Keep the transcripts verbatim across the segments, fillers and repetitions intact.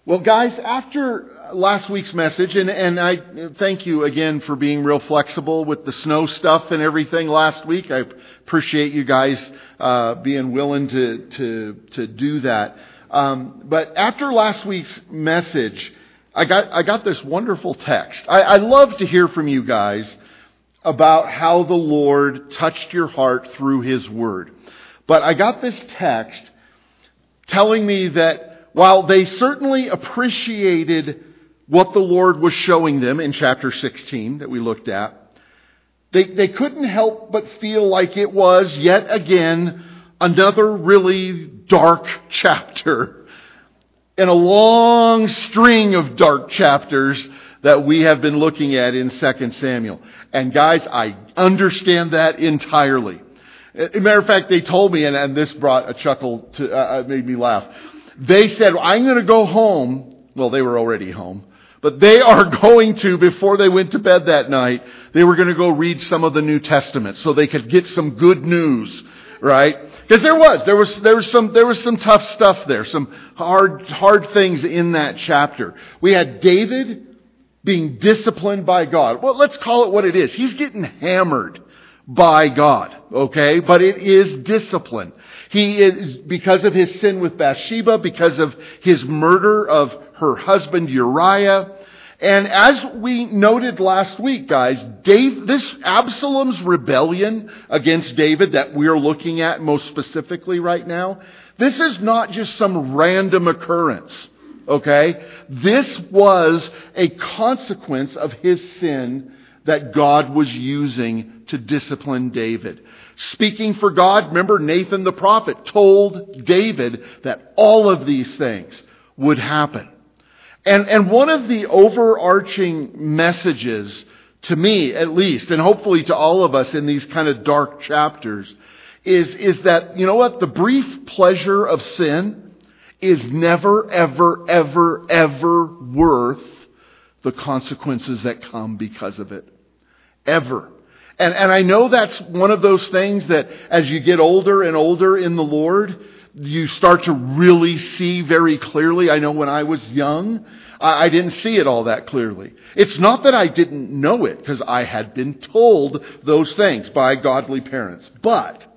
Well, guys, after last week's message, and, and I thank you again for being real flexible with the snow stuff and everything last week. I appreciate you guys uh, being willing to to to do that. Um, but after last week's message, I got I got this wonderful text. I, I love to hear from you guys about how the Lord touched your heart through His Word. But I got this text telling me that while they certainly appreciated what the Lord was showing them in chapter sixteen that we looked at, they, they couldn't help but feel like it was yet again another really dark chapter in a long string of dark chapters that we have been looking at in Second Samuel. And guys, I understand that entirely. As a matter of fact, they told me, and, and this brought a chuckle to, uh, made me laugh. They said, I'm going to go home. Well, they were already home. But they are going to, before they went to bed that night, they were going to go read some of the New Testament so they could get some good news, right? Because there was, there was, there was some, there was some tough stuff there, some hard, hard things in that chapter. We had David being disciplined by God. Well, let's call it what it is. He's getting hammered by God, okay? But it is discipline. He is, because of his sin with Bathsheba, because of his murder of her husband Uriah. And as we noted last week, guys, Dave, this Absalom's rebellion against David that we're looking at most specifically right now, this is not just some random occurrence, okay? This was a consequence of his sin that God was using to discipline David. Speaking for God, remember Nathan the prophet told David that all of these things would happen. And, and one of the overarching messages, to me at least, and hopefully to all of us in these kind of dark chapters, is, is that, you know what, the brief pleasure of sin is never, ever, ever, ever worth the consequences that come because of it. Ever. And, and I know that's one of those things that as you get older and older in the Lord, you start to really see very clearly. I know when I was young, I, I didn't see it all that clearly. It's not that I didn't know it, because I had been told those things by godly parents. But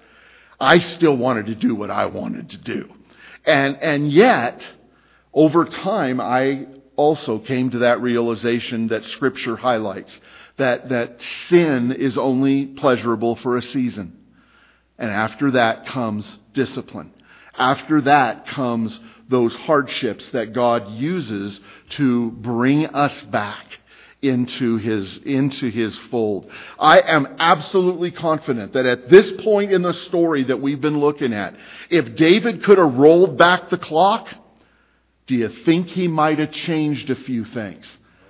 I still wanted to do what I wanted to do. And, and yet, over time, I also came to that realization that Scripture highlights. That, that sin is only pleasurable for a season. And after that comes discipline. After that comes those hardships that God uses to bring us back into His, into His fold. I am absolutely confident that at this point in the story that we've been looking at, if David could have rolled back the clock, do you think he might have changed a few things?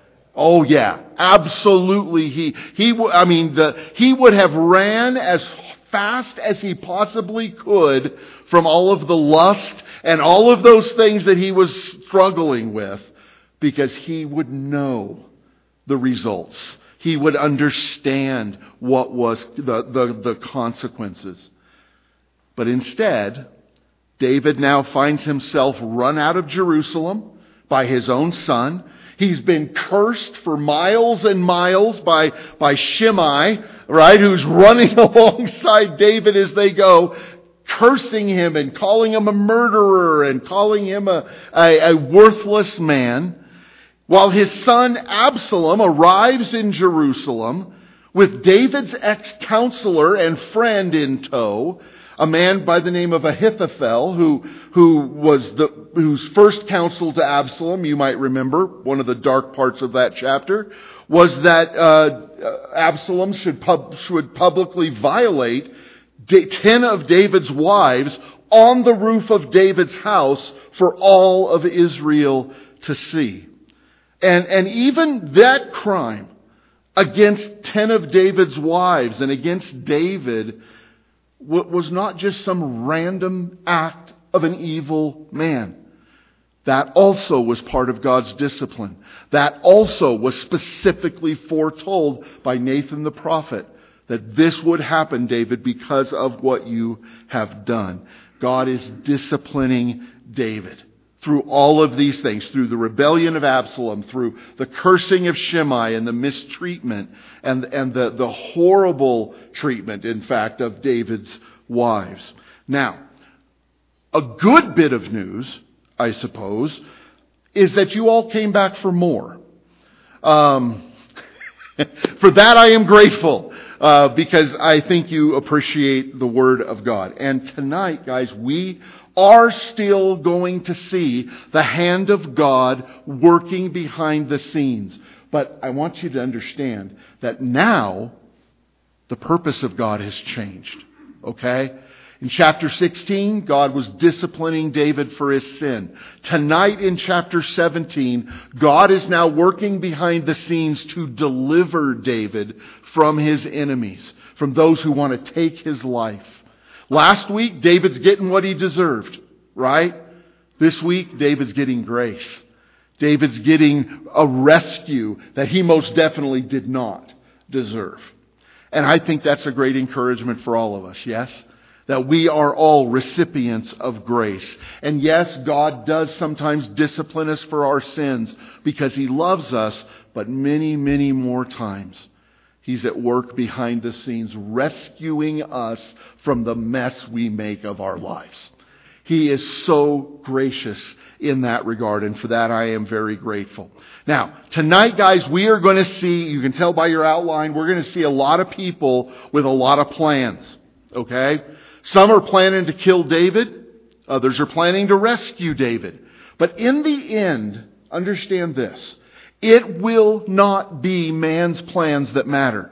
Oh yeah, absolutely. He, he, I mean, the, he would have ran as fast as he possibly could from all of the lust and all of those things that he was struggling with, because he would know the results. He would understand what was the, the, the consequences. But instead, David now finds himself run out of Jerusalem by his own son. He's been cursed for miles and miles by, by Shimei, right, who's running alongside David as they go, cursing him and calling him a murderer and calling him a, a, a worthless man. While his son Absalom arrives in Jerusalem with David's ex-counselor and friend in tow, a man by the name of Ahithophel, who who was the whose first counsel to Absalom, you might remember, one of the dark parts of that chapter, was that uh, Absalom should pub, should publicly violate ten of David's wives on the roof of David's house for all of Israel to see. And and even that crime against ten of David's wives and against David was not just some random act of an evil man. That also was part of God's discipline. That also was specifically foretold by Nathan the prophet, that this would happen, David, because of what you have done. God is disciplining David through all of these things, through the rebellion of Absalom, through the cursing of Shimei and the mistreatment and, and the, the horrible treatment, in fact, of David's wives. Now, a good bit of news, I suppose, is that you all came back for more. Um, for that I am grateful, uh, because I think you appreciate the Word of God. And tonight, guys, we are still going to see the hand of God working behind the scenes. But I want you to understand that now the purpose of God has changed. Okay? In chapter sixteen, God was disciplining David for his sin. Tonight in chapter seventeen, God is now working behind the scenes to deliver David from his enemies, from those who want to take his life. Last week, David's getting what he deserved, right? This week, David's getting grace. David's getting a rescue that he most definitely did not deserve. And I think that's a great encouragement for all of us, yes? That we are all recipients of grace. And yes, God does sometimes discipline us for our sins because He loves us, but many, many more times He's at work behind the scenes rescuing us from the mess we make of our lives. He is so gracious in that regard, and for that I am very grateful. Now, tonight, guys, we are going to see, you can tell by your outline, we're going to see a lot of people with a lot of plans. Okay? Some are planning to kill David. Others are planning to rescue David. But in the end, understand this. It will not be man's plans that matter.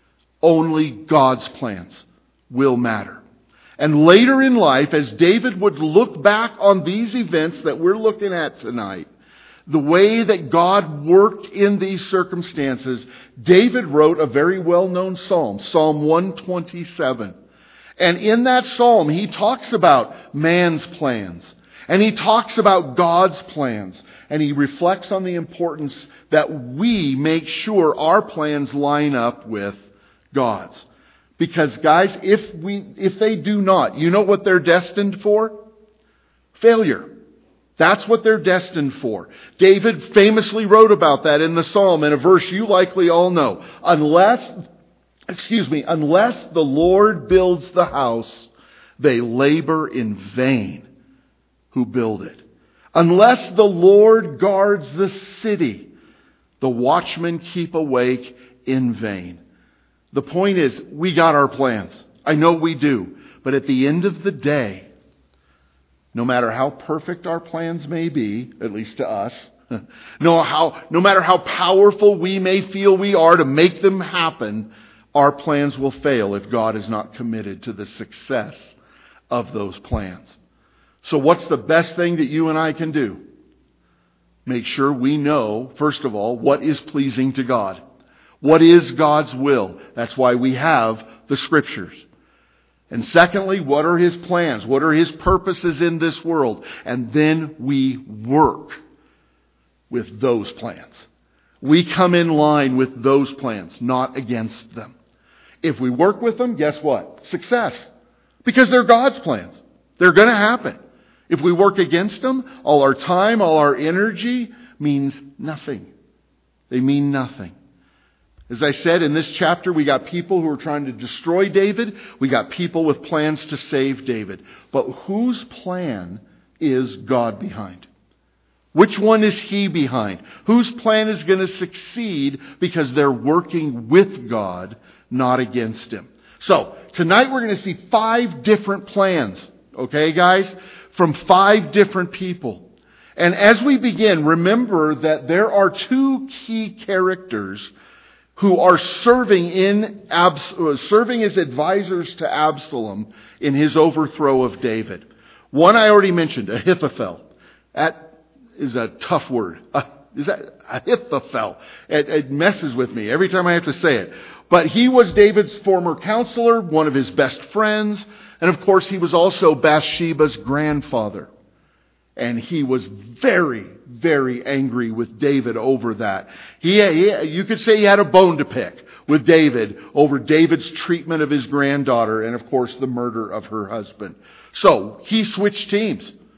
Only God's plans will matter. And later in life, as David would look back on these events that we're looking at tonight, the way that God worked in these circumstances, David wrote a very well-known psalm, Psalm one twenty-seven. And in that psalm, he talks about man's plans. And he talks about God's plans. And he reflects on the importance that we make sure our plans line up with God's. Because guys, if we if they do not, you know what they're destined for? Failure. That's what they're destined for. David famously wrote about that in the psalm in a verse you likely all know. Unless... Excuse me, unless the Lord builds the house, they labor in vain who build it. Unless the Lord guards the city, the watchmen keep awake in vain. The point is, we got our plans. I know we do. But at the end of the day, no matter how perfect our plans may be, at least to us, no, how, no matter how powerful we may feel we are to make them happen, our plans will fail if God is not committed to the success of those plans. So what's the best thing that you and I can do? Make sure we know, first of all, what is pleasing to God. What is God's will? That's why we have the Scriptures. And secondly, what are His plans? What are His purposes in this world? And then we work with those plans. We come in line with those plans, not against them. If we work with them, guess what? Success. Because they're God's plans. They're going to happen. If we work against them, all our time, all our energy means nothing. They mean nothing. As I said, in this chapter, we got people who are trying to destroy David. We got people with plans to save David. But whose plan is God behind? Which one is He behind? Whose plan is going to succeed because they're working with God, not against Him? So, tonight we're going to see five different plans, okay guys, from five different people. And as we begin, remember that there are two key characters who are serving in Abs- serving as advisors to Absalom in his overthrow of David. One I already mentioned, Ahithophel. That is a tough word. Uh, is that Ahithophel? It, it messes with me every time I have to say it. But he was David's former counselor, one of his best friends, and of course he was also Bathsheba's grandfather. And he was very, very angry with David over that. He, he, you could say he had a bone to pick with David over David's treatment of his granddaughter and, of course, the murder of her husband. So he switched teams.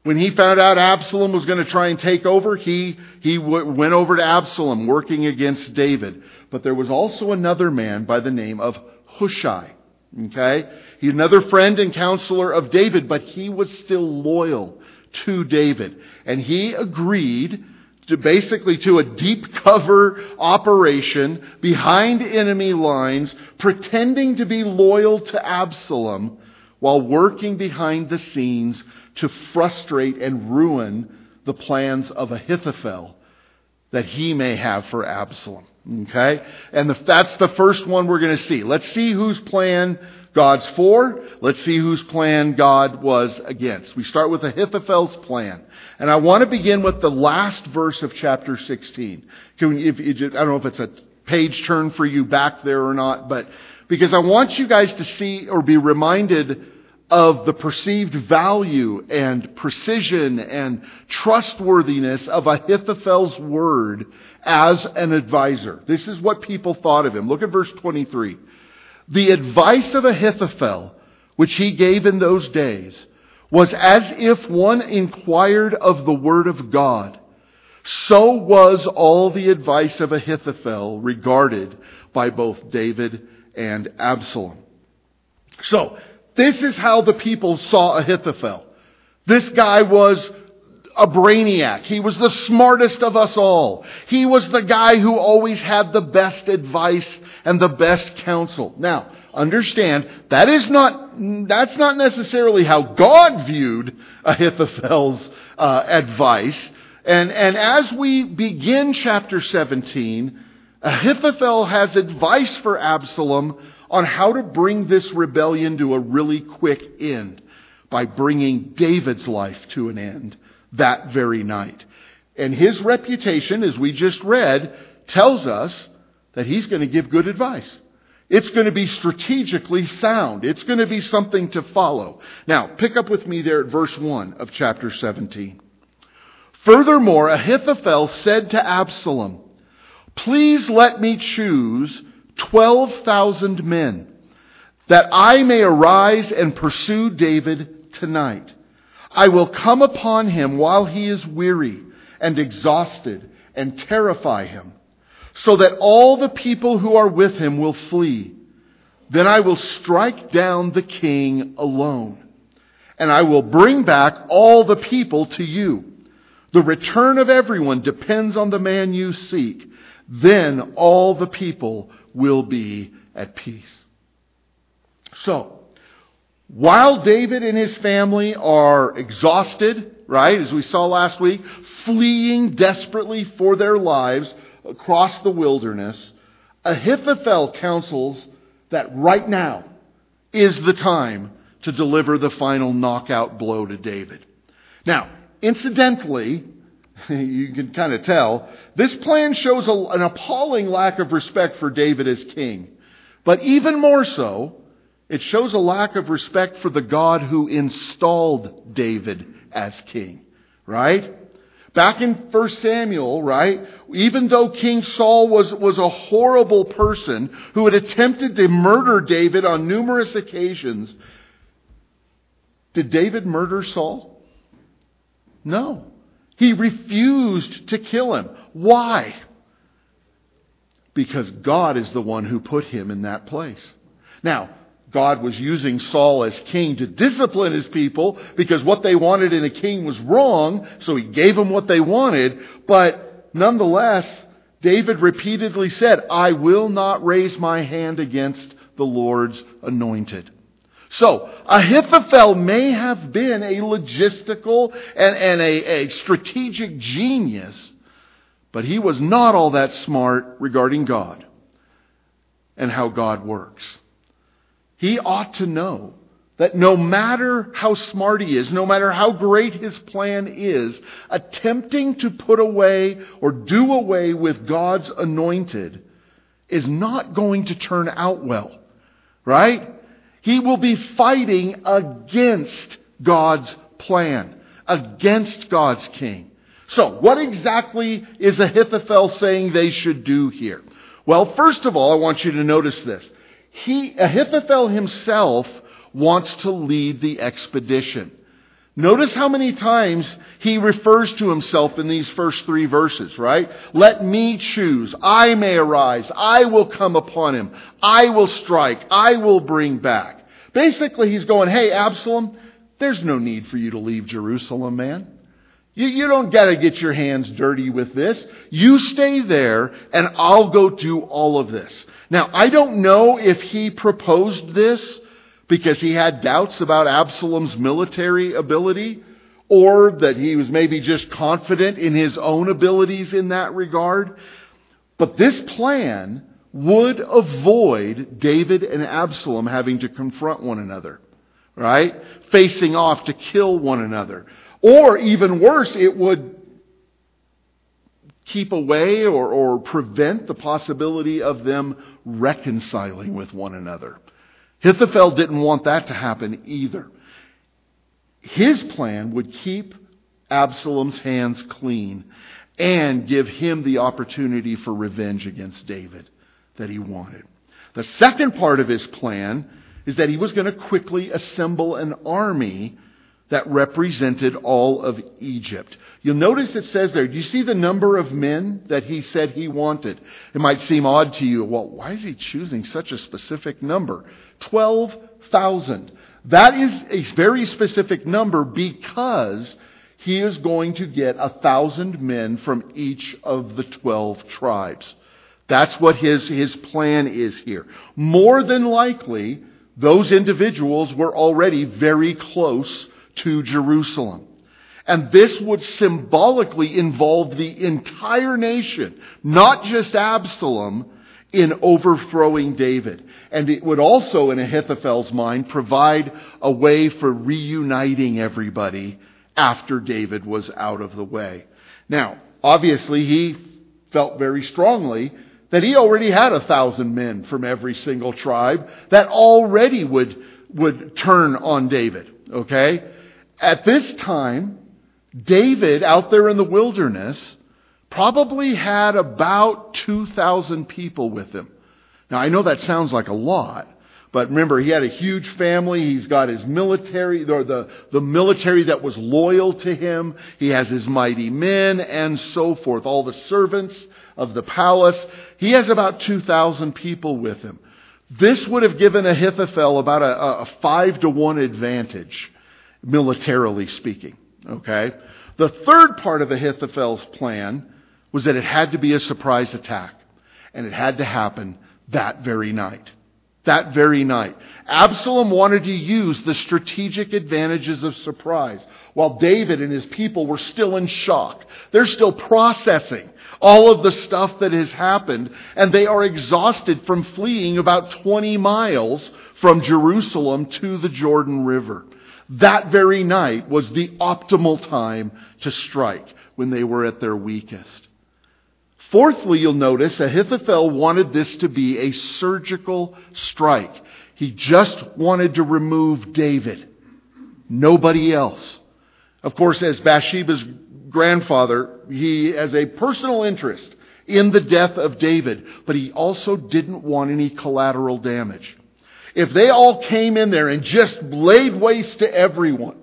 When he found out Absalom was going to try and take over, he, he w- went over to Absalom, working against David. But there was also another man by the name of Hushai. Okay? He's another friend and counselor of David, but he was still loyal to David. And he agreed to basically to a deep cover operation behind enemy lines, pretending to be loyal to Absalom while working behind the scenes to frustrate and ruin the plans of Ahithophel that he may have for Absalom. Okay? And the, that's the first one we're going to see. Let's see whose plan God's for. Let's see whose plan God was against. We start with Ahithophel's plan. And I want to begin with the last verse of chapter sixteen. Can we, if, I don't know if it's a page turn for you back there or not, but because I want you guys to see or be reminded of the perceived value and precision and trustworthiness of Ahithophel's word as an advisor. This is what people thought of him. Look at verse twenty-three. The advice of Ahithophel, which he gave in those days, was as if one inquired of the word of God. So was all the advice of Ahithophel regarded by both David and Absalom. So, this is how the people saw Ahithophel. This guy was a brainiac. He was the smartest of us all. He was the guy who always had the best advice and the best counsel. Now, understand, that is not, that's not necessarily how God viewed Ahithophel's uh, advice. And, and as we begin chapter seventeen, Ahithophel has advice for Absalom on how to bring this rebellion to a really quick end by bringing David's life to an end that very night. And his reputation, as we just read, tells us that he's going to give good advice. It's going to be strategically sound. It's going to be something to follow. Now, pick up with me there at verse one of chapter seventeen. Furthermore, Ahithophel said to Absalom, "Please let me choose twelve thousand men, that I may arise and pursue David tonight. I will come upon him while he is weary and exhausted and terrify him, so that all the people who are with him will flee. Then I will strike down the king alone, and I will bring back all the people to you. The return of everyone depends on the man you seek. Then all the people will be at peace." So, while David and his family are exhausted, right, as we saw last week, fleeing desperately for their lives across the wilderness, Ahithophel counsels that right now is the time to deliver the final knockout blow to David. Now, incidentally, you can kind of tell, this plan shows a, an appalling lack of respect for David as king. But even more so, it shows a lack of respect for the God who installed David as king. Right? Back in First Samuel, right, even though King Saul was, was a horrible person who had attempted to murder David on numerous occasions, did David murder Saul? No. He refused to kill him. Why? Because God is the one who put him in that place. Now, God was using Saul as king to discipline his people because what they wanted in a king was wrong, so he gave them what they wanted. But nonetheless, David repeatedly said, "I will not raise my hand against the Lord's anointed." So, Ahithophel may have been a logistical and, and a, a strategic genius, but he was not all that smart regarding God and how God works. He ought to know that no matter how smart he is, no matter how great his plan is, attempting to put away or do away with God's anointed is not going to turn out well. Right? He will be fighting against God's plan, against God's king. So, what exactly is Ahithophel saying they should do here? Well, first of all, I want you to notice this. He, Ahithophel himself wants to lead the expedition. Notice how many times he refers to himself in these first three verses, right? Let me choose. I may arise. I will come upon him. I will strike. I will bring back. Basically, he's going, hey, Absalom, there's no need for you to leave Jerusalem, man. You, you don't got to get your hands dirty with this. You stay there and I'll go do all of this. Now, I don't know if he proposed this because he had doubts about Absalom's military ability, or that he was maybe just confident in his own abilities in that regard. But this plan would avoid David and Absalom having to confront one another, right? Facing off to kill one another. Or even worse, it would keep away or, or prevent the possibility of them reconciling with one another. Ahithophel didn't want that to happen either. His plan would keep Absalom's hands clean and give him the opportunity for revenge against David that he wanted. The second part of his plan is that he was going to quickly assemble an army that represented all of Egypt. You'll notice it says there, do you see the number of men that he said he wanted? It might seem odd to you. Well, why is he choosing such a specific number? twelve thousand. That is a very specific number because he is going to get a thousand men from each of the twelve tribes. That's what his, his plan is here. More than likely, those individuals were already very close to Jerusalem. And this would symbolically involve the entire nation, not just Absalom, in overthrowing David. And it would also, in Ahithophel's mind, provide a way for reuniting everybody after David was out of the way. Now, obviously, he felt very strongly that he already had a thousand men from every single tribe that already would, would turn on David. Okay? At this time, David, out there in the wilderness, probably had about two thousand people with him. Now, I know that sounds like a lot, but remember, he had a huge family. He's got his military, or the, the military that was loyal to him. He has his mighty men and so forth, all the servants of the palace. He has about two thousand people with him. This would have given Ahithophel about a, a five to one advantage, militarily speaking. Okay? The third part of Ahithophel's plan was that it had to be a surprise attack. And it had to happen that very night. That very night. Absalom wanted to use the strategic advantages of surprise, while David and his people were still in shock. They're still processing all of the stuff that has happened, and they are exhausted from fleeing about twenty miles from Jerusalem to the Jordan River. That very night was the optimal time to strike, when they were at their weakest. Fourthly, you'll notice Ahithophel wanted this to be a surgical strike. He just wanted to remove David. Nobody else. Of course, as Bathsheba's grandfather, he has a personal interest in the death of David, but he also didn't want any collateral damage. If they all came in there and just laid waste to everyone,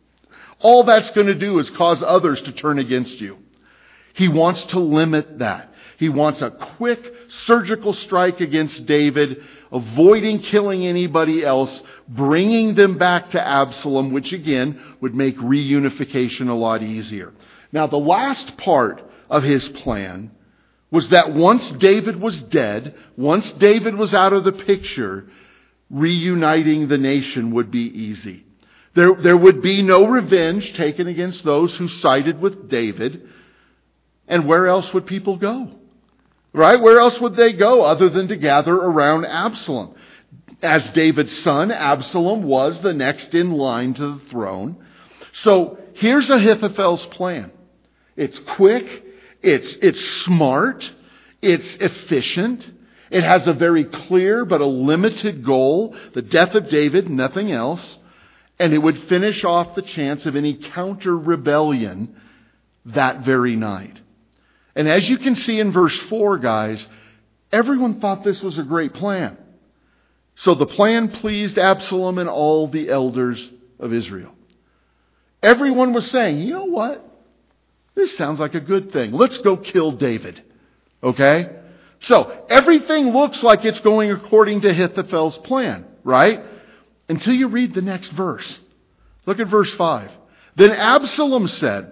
all that's going to do is cause others to turn against you. He wants to limit that. He wants a quick surgical strike against David, avoiding killing anybody else, bringing them back to Absalom, which again would make reunification a lot easier. Now, the last part of his plan was that once David was dead, once David was out of the picture, reuniting the nation would be easy. There, there would be no revenge taken against those who sided with David. And where else would people go? Right? Where else would they go other than to gather around Absalom? As David's son, Absalom was the next in line to the throne. So here's Ahithophel's plan. It's quick, it's, it's smart, it's efficient, it has a very clear but a limited goal, the death of David, nothing else, and it would finish off the chance of any counter-rebellion that very night. And as you can see in verse four, guys, everyone thought this was a great plan. So the plan pleased Absalom and all the elders of Israel. Everyone was saying, you know what? This sounds like a good thing. Let's go kill David. Okay? So, everything looks like it's going according to Ahithophel's plan, right? Until you read the next verse. Look at verse five. Then Absalom said,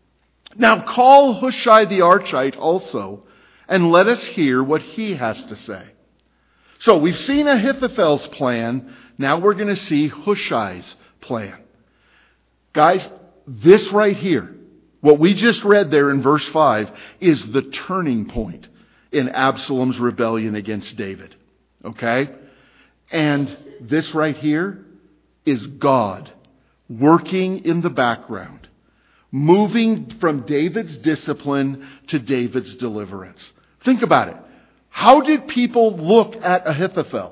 now call Hushai the Archite also, and let us hear what he has to say. So, we've seen Ahithophel's plan. Now we're going to see Hushai's plan. Guys, this right here, what we just read there in verse five, is the turning point in Absalom's rebellion against David. Okay? And this right here is God working in the background, moving from David's discipline to David's deliverance. Think about it. How did people look at Ahithophel?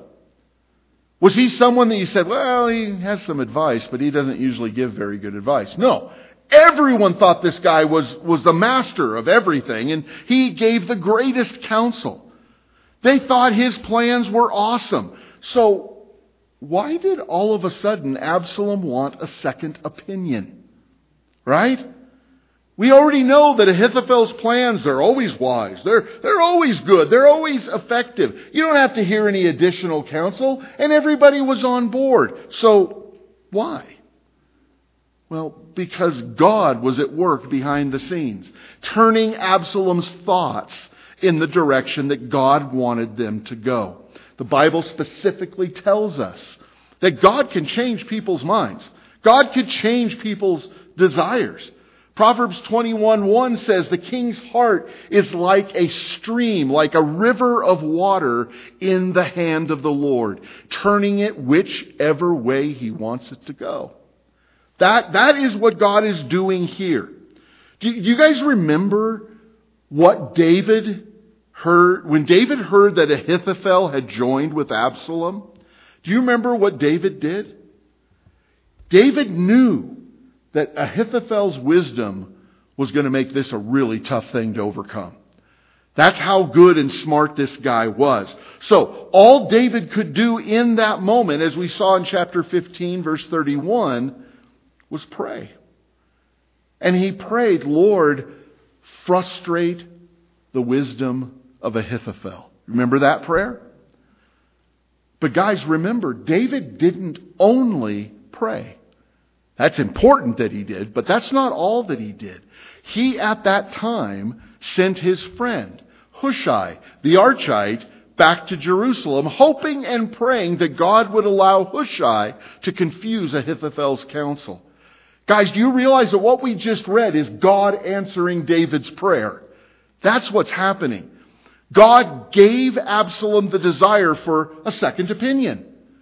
Was he someone that you said, well, he has some advice, but he doesn't usually give very good advice? No. Everyone thought this guy was, was the master of everything, and he gave the greatest counsel. They thought his plans were awesome. So, why did all of a sudden Absalom want a second opinion? Right? We already know that Ahithophel's plans are always wise. They're, they're always good. They're always effective. You don't have to hear any additional counsel. And everybody was on board. So, why? Well, because God was at work behind the scenes, turning Absalom's thoughts in the direction that God wanted them to go. The Bible specifically tells us that God can change people's minds. God could change people's desires. Proverbs twenty-one one says, the king's heart is like a stream, like a river of water in the hand of the Lord, turning it whichever way he wants it to go. That, that is what God is doing here. Do you, do you guys remember what David heard? When David heard that Ahithophel had joined with Absalom, do you remember what David did? David knew that Ahithophel's wisdom was going to make this a really tough thing to overcome. That's how good and smart this guy was. So, all David could do in that moment, as we saw in chapter fifteen, verse thirty-one, was pray. And he prayed, Lord, frustrate the wisdom of Ahithophel. Remember that prayer? But guys, remember, David didn't only pray. That's important that he did, but that's not all that he did. He, at that time, sent his friend, Hushai, the Archite, back to Jerusalem, hoping and praying that God would allow Hushai to confuse Ahithophel's counsel. Guys, do you realize that what we just read is God answering David's prayer? That's what's happening. God gave Absalom the desire for a second opinion.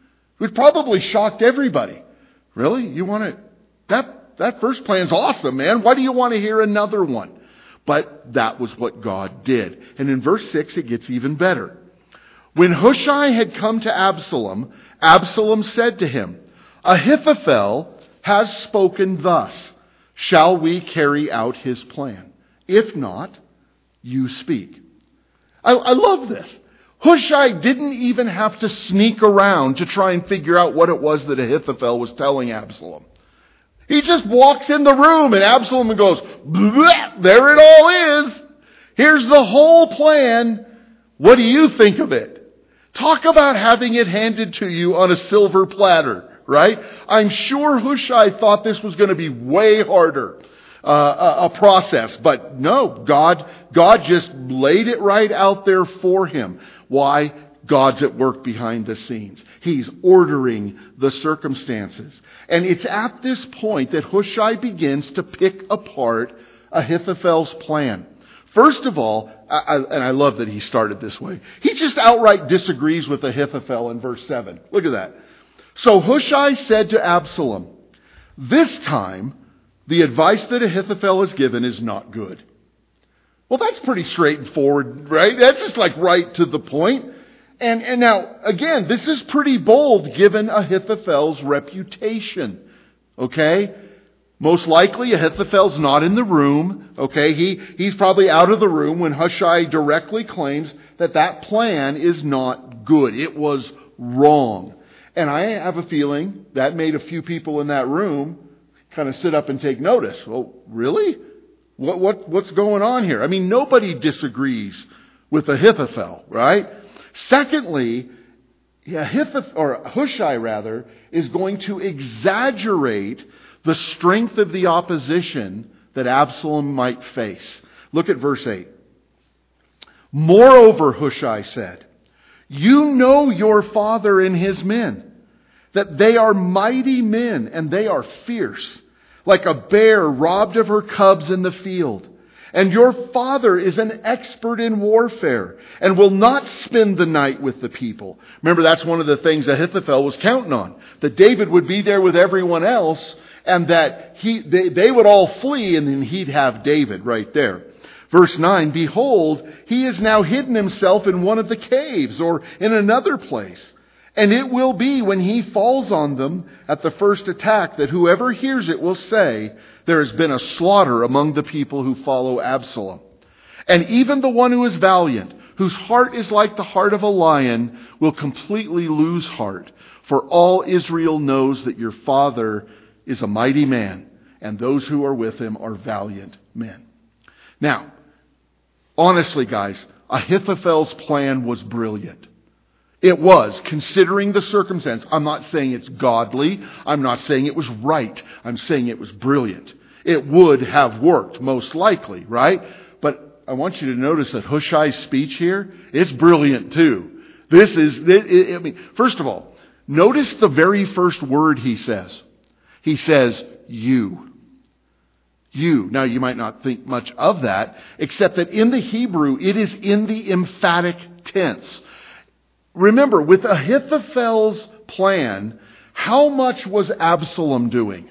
It probably shocked everybody. Really? You want to... That, that first plan's awesome, man. Why do you want to hear another one? But that was what God did. And in verse six, it gets even better. When Hushai had come to Absalom, Absalom said to him, Ahithophel has spoken thus. Shall we carry out his plan? If not, you speak. I, I love this. Hushai didn't even have to sneak around to try and figure out what it was that Ahithophel was telling Absalom. He just walks in the room and Absalom goes, there it all is. Here's the whole plan. What do you think of it? Talk about having it handed to you on a silver platter, right? I'm sure Hushai thought this was going to be way harder. Uh, a, a process. But no, God, God just laid it right out there for him. Why? God's at work behind the scenes. He's ordering the circumstances. And it's at this point that Hushai begins to pick apart Ahithophel's plan. First of all, I, I, and I love that he started this way, he just outright disagrees with Ahithophel in verse seven. Look at that. So Hushai said to Absalom, this time, the advice that Ahithophel has given is not good. Well, that's pretty straightforward, right? That's just like right to the point. And, and now, again, this is pretty bold given Ahithophel's reputation. Okay? Most likely Ahithophel's not in the room. Okay? He, he's probably out of the room when Hushai directly claims that that plan is not good. It was wrong. And I have a feeling that made a few people in that room kind of sit up and take notice. Well, really? What, what, what's going on here? I mean, nobody disagrees with Ahithophel, right? Secondly, Ahithophel, or Hushai rather, is going to exaggerate the strength of the opposition that Absalom might face. Look at verse eight. Moreover, Hushai said, you know your father and his men, that they are mighty men and they are fierce, like a bear robbed of her cubs in the field. And your father is an expert in warfare and will not spend the night with the people. Remember, that's one of the things Ahithophel was counting on, that David would be there with everyone else and that he they, they would all flee and then he'd have David right there. Verse nine, behold, he has now hidden himself in one of the caves or in another place. And it will be when he falls on them at the first attack that whoever hears it will say, there has been a slaughter among the people who follow Absalom. And even the one who is valiant, whose heart is like the heart of a lion, will completely lose heart. For all Israel knows that your father is a mighty man, and those who are with him are valiant men. Now, honestly, guys, Ahithophel's plan was brilliant. It was, considering the circumstance. I'm not saying it's godly. I'm not saying it was right. I'm saying it was brilliant. It would have worked, most likely, right? But I want you to notice that Hushai's speech here, it's brilliant too. This is, I mean, first of all, notice the very first word he says. He says, you. You. Now, you might not think much of that, except that in the Hebrew, it is in the emphatic tense. Remember, with Ahithophel's plan, how much was Absalom doing?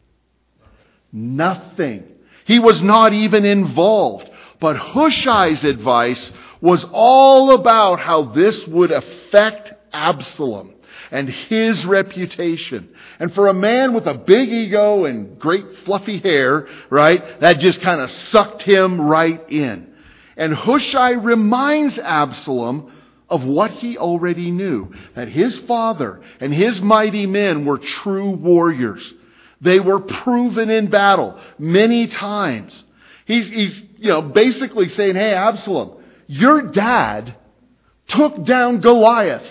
Nothing. He was not even involved. But Hushai's advice was all about how this would affect Absalom and his reputation. And for a man with a big ego and great fluffy hair, right, that just kind of sucked him right in. And Hushai reminds Absalom of what he already knew, that his father and his mighty men were true warriors. They were proven in battle many times. He's, he's, you know, basically saying, hey, Absalom, your dad took down Goliath.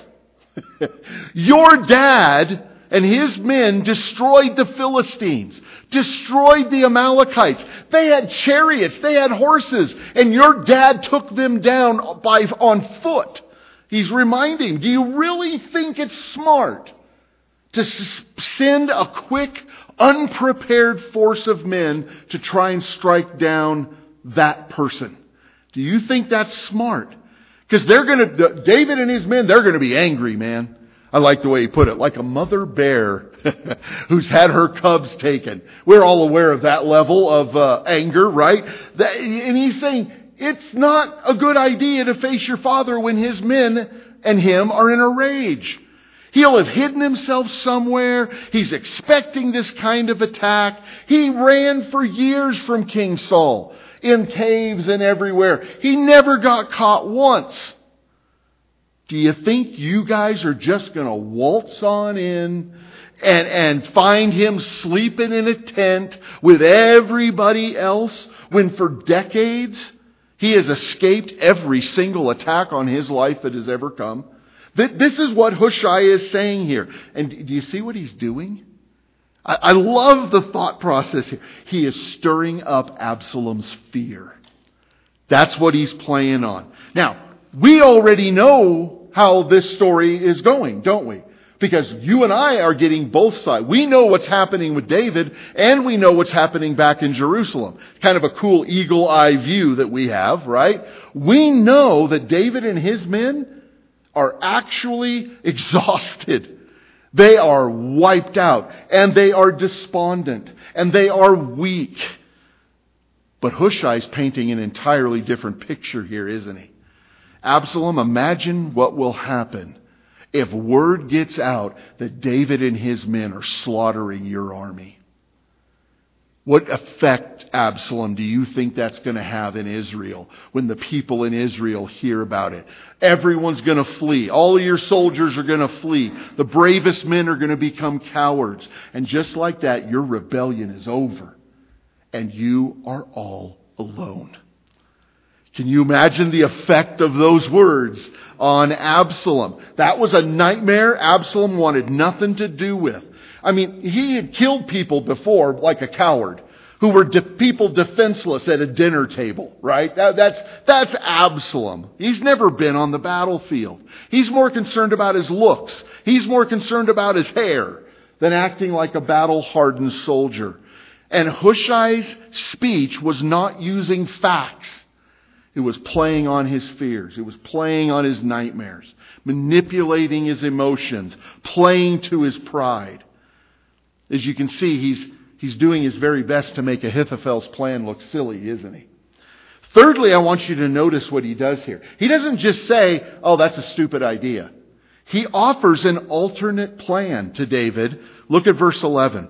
Your dad and his men destroyed the Philistines, destroyed the Amalekites. They had chariots, they had horses, and your dad took them down by on foot. He's reminding, do you really think it's smart to send a quick, unprepared force of men to try and strike down that person? Do you think that's smart? Because they're going to, David and his men, they're going to be angry, man. I like the way he put it, like a mother bear who's had her cubs taken. We're all aware of that level of uh, anger, right? That, and he's saying, it's not a good idea to face your father when his men and him are in a rage. He'll have hidden himself somewhere. He's expecting this kind of attack. He ran for years from King Saul in caves and everywhere. He never got caught once. Do you think you guys are just going to waltz on in and, and find him sleeping in a tent with everybody else when for decades he has escaped every single attack on his life that has ever come? This is what Hushai is saying here. And do you see what he's doing? I, I love the thought process here. He is stirring up Absalom's fear. That's what he's playing on. Now, we already know how this story is going, don't we? Because you and I are getting both sides. We know what's happening with David, and we know what's happening back in Jerusalem. Kind of a cool eagle eye view that we have, right? We know that David and his men are actually exhausted. They are wiped out, and they are despondent, and they are weak. But Hushai's painting an entirely different picture here, isn't he? Absalom, imagine what will happen if word gets out that David and his men are slaughtering your army. What effect, Absalom, do you think that's going to have in Israel when the people in Israel hear about it? Everyone's going to flee. All of your soldiers are going to flee. The bravest men are going to become cowards. And just like that, your rebellion is over. And you are all alone. Can you imagine the effect of those words on Absalom? That was a nightmare Absalom wanted nothing to do with. I mean, he had killed people before like a coward, who were de- people defenseless at a dinner table, right? That, that's, that's Absalom. He's never been on the battlefield. He's more concerned about his looks. He's more concerned about his hair than acting like a battle-hardened soldier. And Hushai's speech was not using facts. It was playing on his fears. It was playing on his nightmares, manipulating his emotions, playing to his pride. As you can see, he's he's doing his very best to make Ahithophel's plan look silly, isn't he? Thirdly, I want you to notice what he does here. He doesn't just say, oh, that's a stupid idea. He offers an alternate plan to David. Look at verse eleven.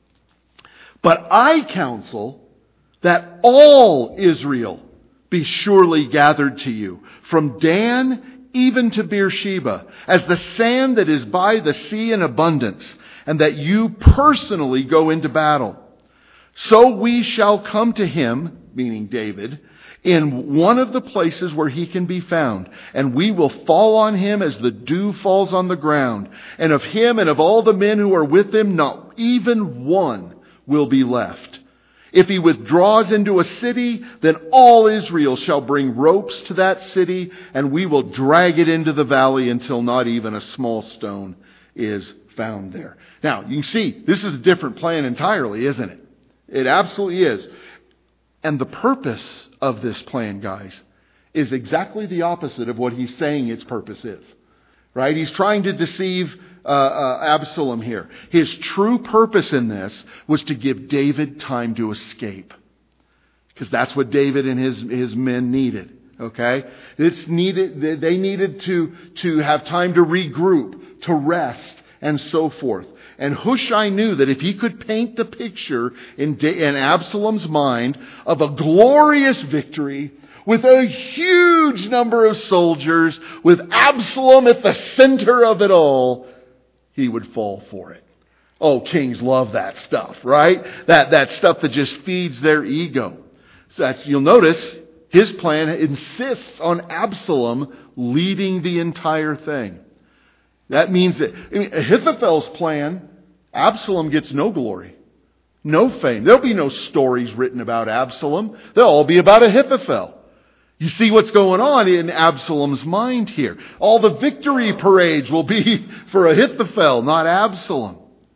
But I counsel that all Israel be surely gathered to you, from Dan even to Beersheba, as the sand that is by the sea in abundance, and that you personally go into battle. So we shall come to him, meaning David, in one of the places where he can be found, and we will fall on him as the dew falls on the ground, and of him and of all the men who are with him, not even one will be left. If he withdraws into a city, then all Israel shall bring ropes to that city, and we will drag it into the valley until not even a small stone is found there. Now, you can see, this is a different plan entirely, isn't it? It absolutely is. And the purpose of this plan, guys, is exactly the opposite of what he's saying its purpose is. Right? He's trying to deceive uh, uh, Absalom here. His true purpose in this was to give David time to escape. Because that's what David and his, his men needed. Okay? It's needed, they needed to, to have time to regroup, to rest, and so forth. And Hushai knew that if he could paint the picture in, in Absalom's mind of a glorious victory with a huge number of soldiers, with Absalom at the center of it all, he would fall for it. Oh, kings love that stuff, right? That, that stuff that just feeds their ego. So that's, you'll notice his plan insists on Absalom leading the entire thing. That means that I mean, Ahithophel's plan, Absalom gets no glory, no fame. There'll be no stories written about Absalom. They'll all be about Ahithophel. You see what's going on in Absalom's mind here. All the victory parades will be for Ahithophel, not Absalom.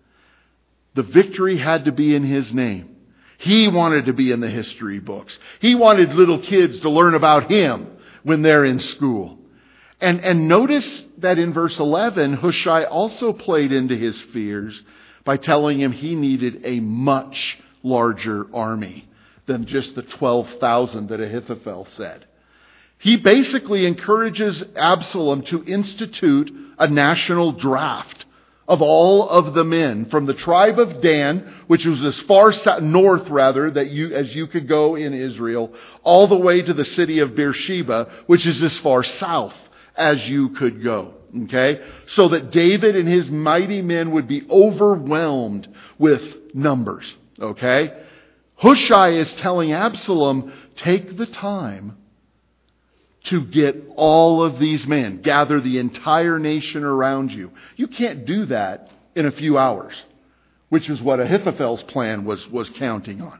The victory had to be in his name. He wanted to be in the history books. He wanted little kids to learn about him when they're in school. And, and notice that in verse eleven, Hushai also played into his fears by telling him he needed a much larger army than just the twelve thousand that Ahithophel said. He basically encourages Absalom to institute a national draft of all of the men from the tribe of Dan, which was as far south, north rather that you as you could go in Israel, all the way to the city of Beersheba, which is as far south as you could go. Okay? So that David and his mighty men would be overwhelmed with numbers. Okay? Hushai is telling Absalom, take the time to get all of these men, gather the entire nation around you. You can't do that in a few hours, which is what Ahithophel's plan was, was counting on.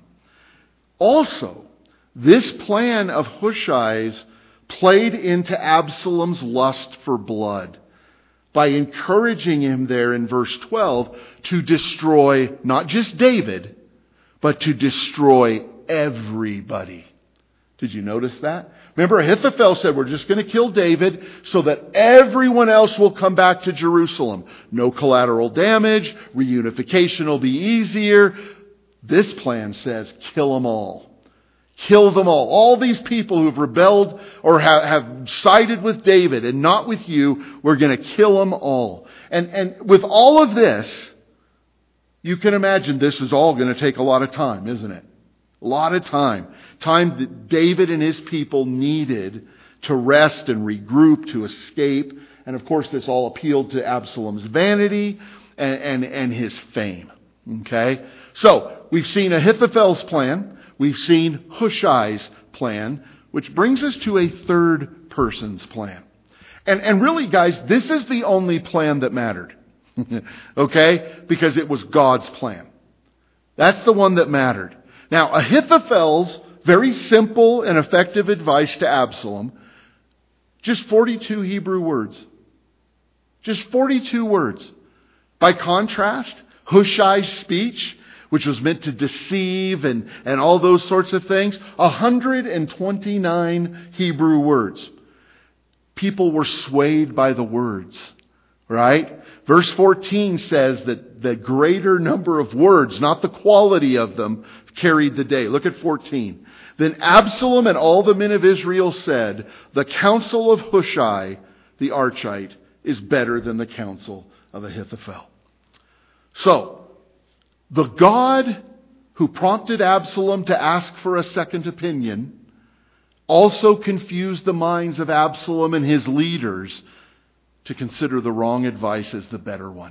Also, this plan of Hushai's played into Absalom's lust for blood by encouraging him there in verse twelve to destroy not just David, but to destroy everybody. Did you notice that? Remember, Ahithophel said, we're just going to kill David so that everyone else will come back to Jerusalem. No collateral damage. Reunification will be easier. This plan says, kill them all. Kill them all. All these people who have rebelled or have, have sided with David and not with you, we're going to kill them all. And, and with all of this, You can imagine this is all going to take a lot of time, isn't it? A lot of time. Time that David and his people needed to rest and regroup, to escape. And of course, this all appealed to Absalom's vanity and, and, and his fame. Okay? So, we've seen Ahithophel's plan. We've seen Hushai's plan, which brings us to a third person's plan. And, and really, guys, this is the only plan that mattered. Okay? Because it was God's plan. That's the one that mattered. Now, Ahithophel's very simple and effective advice to Absalom, just forty-two Hebrew words. Just forty-two words. By contrast, Hushai's speech, which was meant to deceive and, and all those sorts of things, one hundred twenty-nine Hebrew words. People were swayed by the words, right? Verse fourteen says that the greater number of words, not the quality of them, carried the day. Look at fourteen. Then Absalom and all the men of Israel said, the counsel of Hushai, the Archite, is better than the counsel of Ahithophel. So, the God who prompted Absalom to ask for a second opinion also confused the minds of Absalom and his leaders to consider the wrong advice as the better one.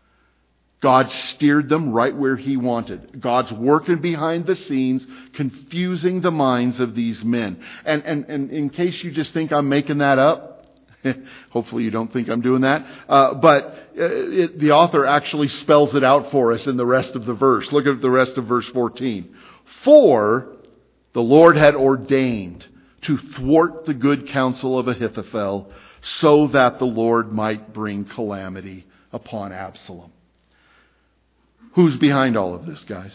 God steered them right where He wanted. God's working behind the scenes, confusing the minds of these men. And, and, and in case you just think I'm making that up, hopefully you don't think I'm doing that, uh, but it, the author actually spells it out for us in the rest of the verse. Look at the rest of verse fourteen. For the Lord had ordained to thwart the good counsel of Ahithophel, so that the Lord might bring calamity upon Absalom. Who's behind all of this, guys?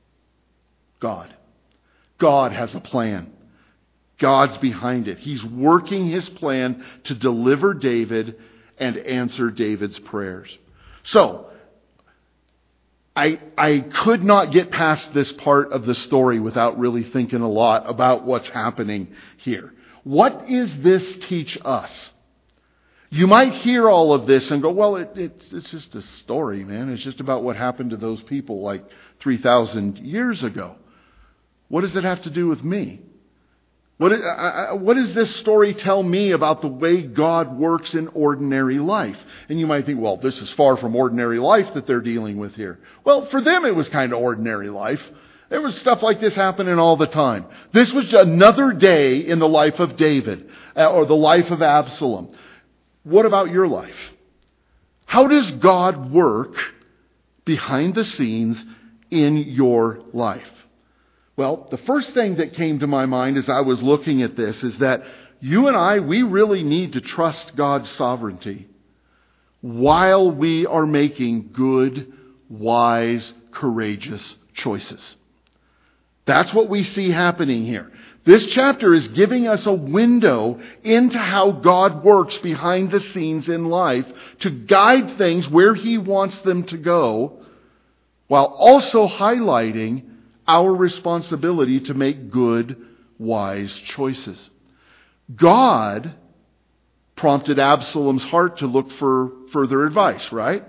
God. God has a plan. God's behind it. He's working His plan to deliver David and answer David's prayers. So, I, I could not get past this part of the story without really thinking a lot about what's happening here. What does this teach us? You might hear all of this and go, well, it, it's, it's just a story, man. It's just about what happened to those people like three thousand years ago. What does it have to do with me? What, I, what does this story tell me about the way God works in ordinary life? And you might think, well, this is far from ordinary life that they're dealing with here. Well, for them it was kind of ordinary life. There was stuff like this happening all the time. This was another day in the life of David, or the life of Absalom. What about your life? How does God work behind the scenes in your life? Well, the first thing that came to my mind as I was looking at this is that you and I, we really need to trust God's sovereignty while we are making good, wise, courageous choices. That's what we see happening here. This chapter is giving us a window into how God works behind the scenes in life to guide things where He wants them to go, while also highlighting our responsibility to make good, wise choices. God prompted Absalom's heart to look for further advice, right?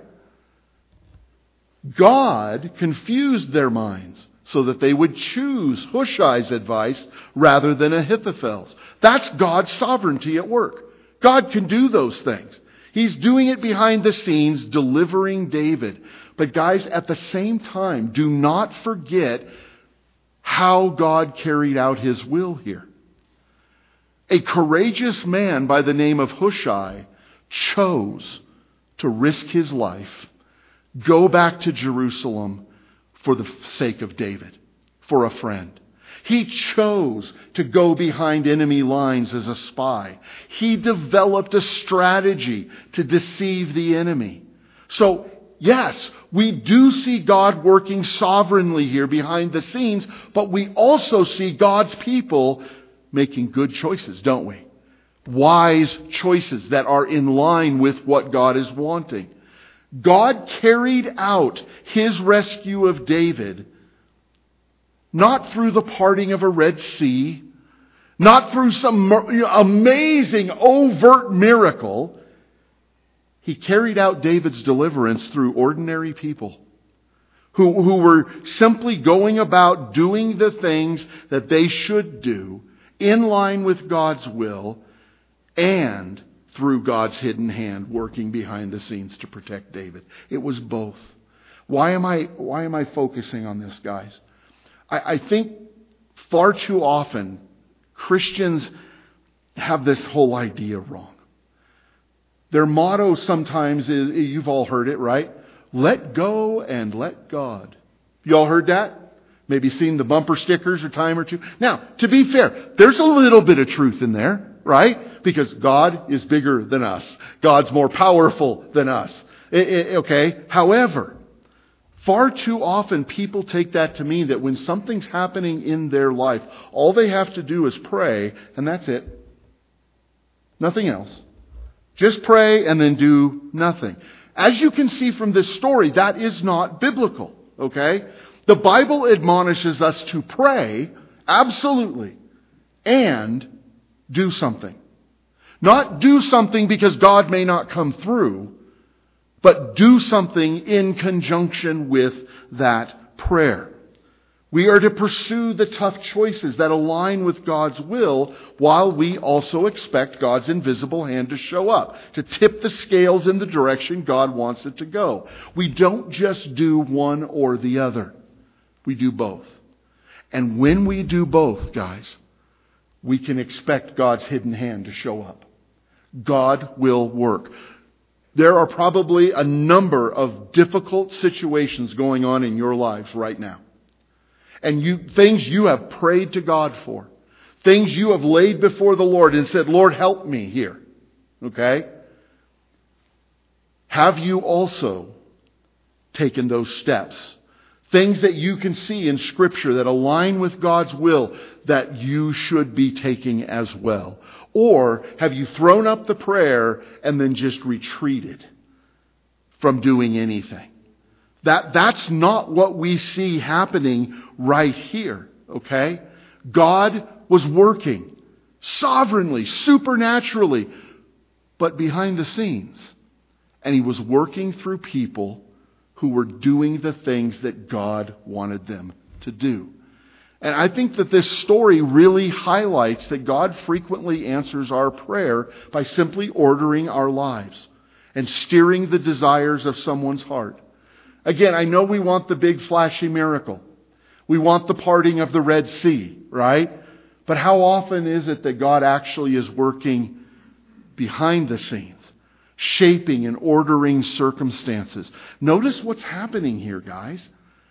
God confused their minds so that they would choose Hushai's advice rather than Ahithophel's. That's God's sovereignty at work. God can do those things. He's doing it behind the scenes, delivering David. But guys, at the same time, do not forget how God carried out His will here. A courageous man by the name of Hushai chose to risk his life, go back to Jerusalem for the sake of David, for a friend. He chose to go behind enemy lines as a spy. He developed a strategy to deceive the enemy. So, yes, we do see God working sovereignly here behind the scenes, but we also see God's people making good choices, don't we? Wise choices that are in line with what God is wanting. God carried out His rescue of David not through the parting of a Red Sea, not through some amazing overt miracle. He carried out David's deliverance through ordinary people, who, who were simply going about doing the things that they should do in line with God's will and through God's hidden hand working behind the scenes to protect David. It was both. Why am I, why am I focusing on this, guys? I, I think far too often Christians have this whole idea wrong. Their motto sometimes is, you've all heard it, right? Let go and let God. You all heard that? Maybe seen the bumper stickers a time or two. Now, to be fair, there's a little bit of truth in there, right? Because God is bigger than us. God's more powerful than us. It, it, okay? However, far too often people take that to mean that when something's happening in their life, all they have to do is pray, and that's it. Nothing else. Just pray and then do nothing. As you can see from this story, that is not biblical. Okay? The Bible admonishes us to pray, absolutely, and do something. Not do something because God may not come through, but do something in conjunction with that prayer. We are to pursue the tough choices that align with God's will while we also expect God's invisible hand to show up, to tip the scales in the direction God wants it to go. We don't just do one or the other. We do both. And when we do both, guys, we can expect God's hidden hand to show up. God will work. There are probably a number of difficult situations going on in your lives right now. And you, things you have prayed to God for. Things you have laid before the Lord and said, Lord, help me here. Okay? Have you also taken those steps? Things that you can see in Scripture that align with God's will that you should be taking as well. Or have you thrown up the prayer and then just retreated from doing anything? That, that's not what we see happening right here, okay? God was working sovereignly, supernaturally, but behind the scenes. And He was working through people who were doing the things that God wanted them to do. And I think that this story really highlights that God frequently answers our prayer by simply ordering our lives and steering the desires of someone's heart. Again, I know we want the big flashy miracle. We want the parting of the Red Sea, right? But how often is it that God actually is working behind the scenes, shaping and ordering circumstances? Notice what's happening here, guys.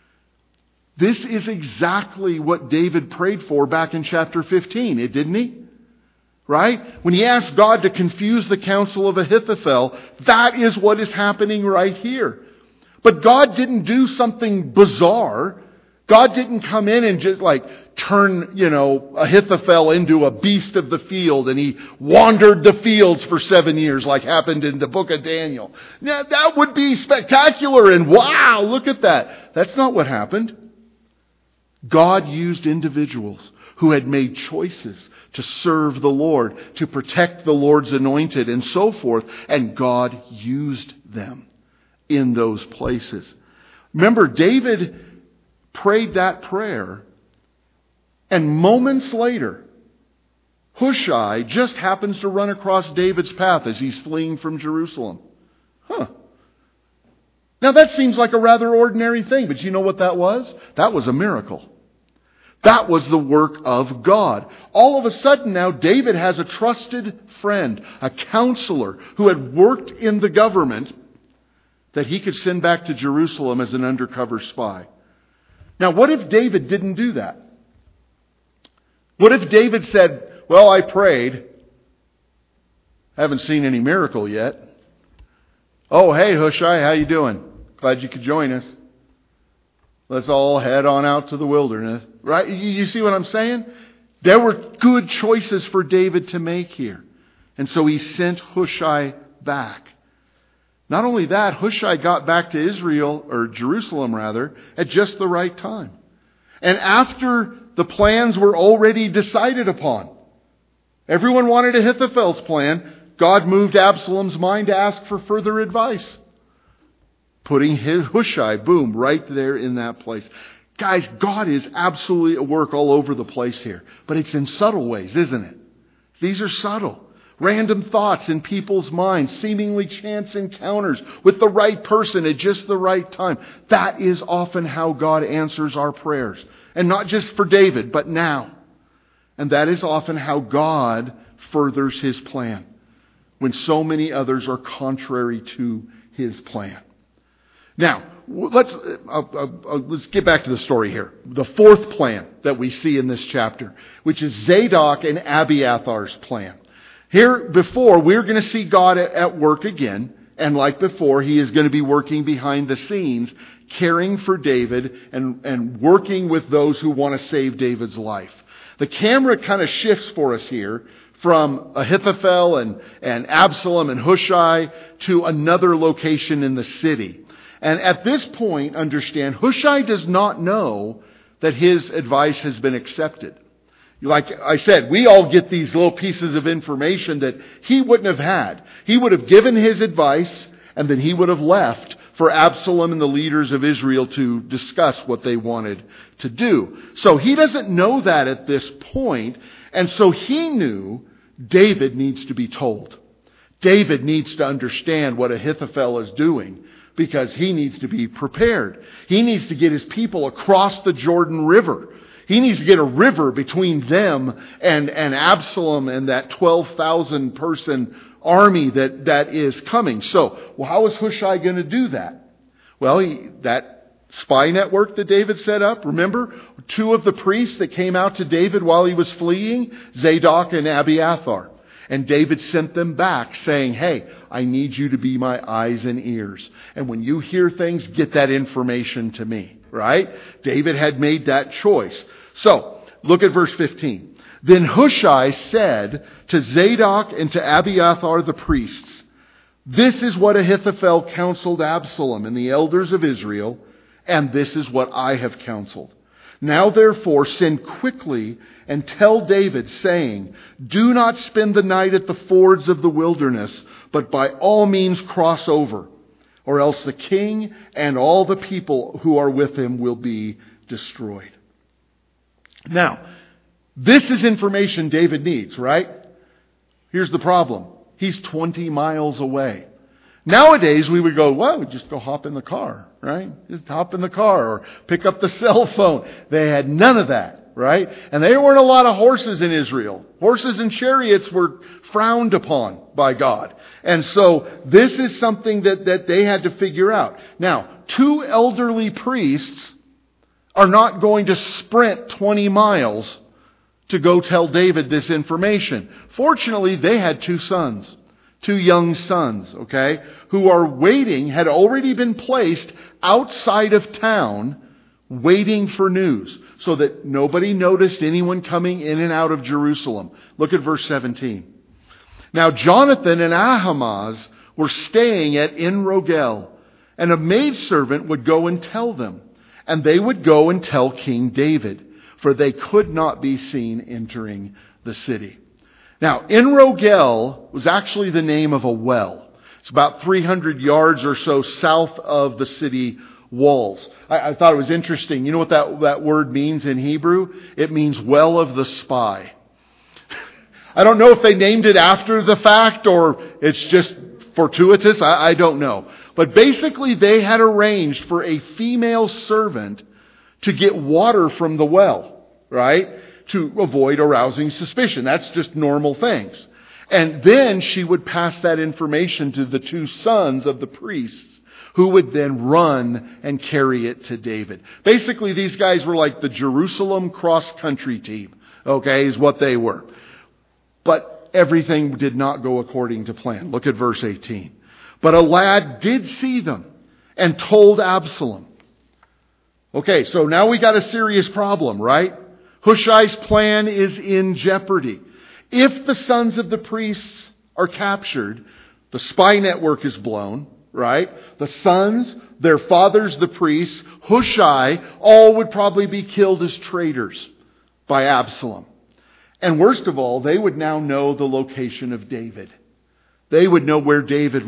This is exactly what David prayed for back in chapter fifteen, didn't he? Right? When he asked God to confuse the counsel of Ahithophel, that is what is happening right here. But God didn't do something bizarre. God didn't come in and just like turn, you know, Ahithophel into a beast of the field and he wandered the fields for seven years like happened in the book of Daniel. Now, that would be spectacular and wow, look at that. That's not what happened. God used individuals who had made choices to serve the Lord, to protect the Lord's anointed and so forth, and God used them in those places. Remember, David prayed that prayer, and moments later, Hushai just happens to run across David's path as he's fleeing from Jerusalem. Huh. Now that seems like a rather ordinary thing, but you know what that was? That was a miracle. That was the work of God. All of a sudden now, David has a trusted friend, a counselor who had worked in the government that he could send back to Jerusalem as an undercover spy. Now, what if David didn't do that? What if David said, well, I prayed. I haven't seen any miracle yet. Oh, hey, Hushai, how you doing? Glad you could join us. Let's all head on out to the wilderness. Right? You see what I'm saying? There were good choices for David to make here. And so he sent Hushai back. Not only that, Hushai got back to Israel, or Jerusalem rather, at just the right time. And after the plans were already decided upon. Everyone wanted Ahithophel's plan. God moved Absalom's mind to ask for further advice. Putting Hushai, boom, right there in that place. Guys, God is absolutely at work all over the place here. But it's in subtle ways, isn't it? These are subtle. Random thoughts in people's minds, seemingly chance encounters with the right person at just the right time. That is often how God answers our prayers. And not just for David, but now. And that is often how God furthers His plan, when so many others are contrary to His plan. Now, let's, uh, uh, uh, let's get back to the story here. The fourth plan that we see in this chapter, which is Zadok and Abiathar's plan. Here before, we're going to see God at work again. And like before, He is going to be working behind the scenes, caring for David and, and working with those who want to save David's life. The camera kind of shifts for us here from Ahithophel and, and Absalom and Hushai to another location in the city. And at this point, understand, Hushai does not know that his advice has been accepted. Like I said, we all get these little pieces of information that he wouldn't have had. He would have given his advice, and then he would have left for Absalom and the leaders of Israel to discuss what they wanted to do. So he doesn't know that at this point, and so he knew David needs to be told. David needs to understand what Ahithophel is doing, because he needs to be prepared. He needs to get his people across the Jordan River. He needs to get a river between them and, and Absalom and that twelve thousand person army that, that is coming. So, well, how is Hushai going to do that? Well, he, that spy network that David set up, remember? Two of the priests that came out to David while he was fleeing, Zadok and Abiathar. And David sent them back saying, hey, I need you to be my eyes and ears. And when you hear things, get that information to me. Right? David had made that choice. So, look at verse fifteen. Then Hushai said to Zadok and to Abiathar the priests, this is what Ahithophel counseled Absalom and the elders of Israel, and this is what I have counseled. Now therefore send quickly and tell David, saying, do not spend the night at the fords of the wilderness, but by all means cross over, or else the king and all the people who are with him will be destroyed. Now, this is information David needs, right? Here's the problem. He's twenty miles away. Nowadays, we would go, well, just go hop in the car, right? Just hop in the car or pick up the cell phone. They had none of that, right? And there weren't a lot of horses in Israel. Horses and chariots were frowned upon by God. And so this is something that, that they had to figure out. Now, two elderly priests are not going to sprint twenty miles to go tell David this information. Fortunately, they had two sons. Two young sons, okay, who are waiting, had already been placed outside of town, waiting for news, so that nobody noticed anyone coming in and out of Jerusalem. Look at verse seventeen. Now Jonathan and Ahimaaz were staying at En-Rogel, and a maidservant would go and tell them, and they would go and tell King David, for they could not be seen entering the city. Now, En-Rogel was actually the name of a well. It's about three hundred yards or so south of the city walls. I, I thought it was interesting. You know what that, that word means in Hebrew? It means well of the spy. I don't know if they named it after the fact or it's just fortuitous. I, I don't know. But basically they had arranged for a female servant to get water from the well, right? To avoid arousing suspicion. That's just normal things. And then she would pass that information to the two sons of the priests, who would then run and carry it to David. Basically, these guys were like the Jerusalem cross-country team, okay, is what they were. But everything did not go according to plan. Look at verse eighteen. But a lad did see them and told Absalom. Okay, so now we got a serious problem, right? Hushai's plan is in jeopardy. If the sons of the priests are captured, the spy network is blown, right? The sons, their fathers, the priests, Hushai, all would probably be killed as traitors by Absalom. And worst of all, they would now know the location of David. They would know where David went.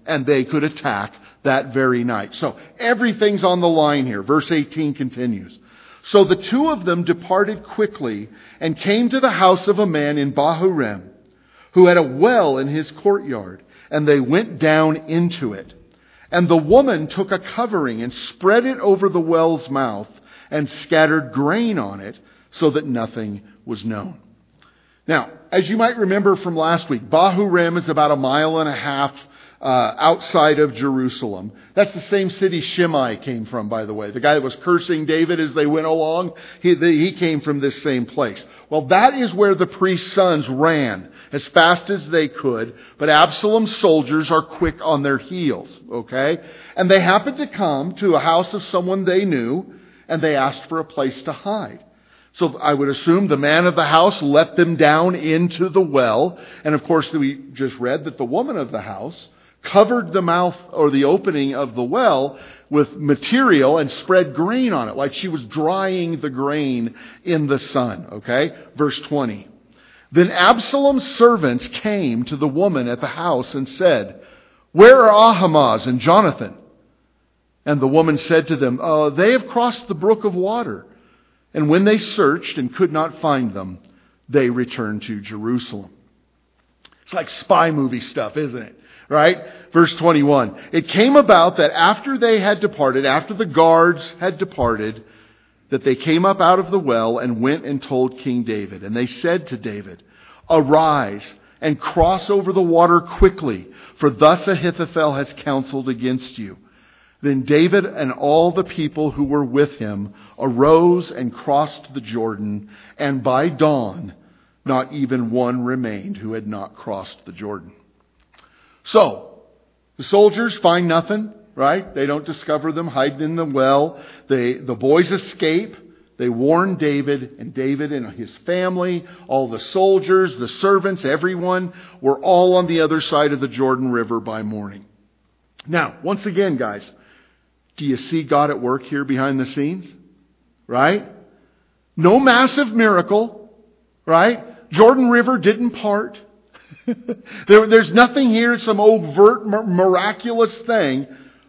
and they could attack that very night. So everything's on the line here. Verse eighteen continues. So the two of them departed quickly and came to the house of a man in Bahurim, who had a well in his courtyard, and they went down into it. And the woman took a covering and spread it over the well's mouth and scattered grain on it so that nothing was known. Now, as you might remember from last week, Bahurim is about a mile and a half uh, outside of Jerusalem. That's the same city Shimei came from, by the way. The guy that was cursing David as they went along, he, the, he came from this same place. Well, that is where the priest's sons ran as fast as they could, but Absalom's soldiers are quick on their heels, okay? And they happened to come to a house of someone they knew, and they asked for a place to hide. So I would assume the man of the house let them down into the well. And of course, we just read that the woman of the house covered the mouth or the opening of the well with material and spread grain on it, like she was drying the grain in the sun. Okay? Verse twenty. Then Absalom's servants came to the woman at the house and said, "Where are Ahimaaz and Jonathan?" And the woman said to them, uh, "They have crossed the brook of water." And when they searched and could not find them, they returned to Jerusalem. It's like spy movie stuff, isn't it? Right? Verse twenty-one. It came about that after they had departed, after the guards had departed, that they came up out of the well and went and told King David. And they said to David, "Arise and cross over the water quickly, for thus Ahithophel has counseled against you." Then David and all the people who were with him arose and crossed the Jordan, and by dawn, not even one remained who had not crossed the Jordan. So, the soldiers find nothing, right? They don't discover them hiding in the well. They, the boys escape. They warn David, and David and his family, all the soldiers, the servants, everyone, were all on the other side of the Jordan River by morning. Now, once again, guys, do you see God at work here behind the scenes? Right? No massive miracle. Right? Jordan River didn't part. there, there's nothing here, some overt, miraculous thing.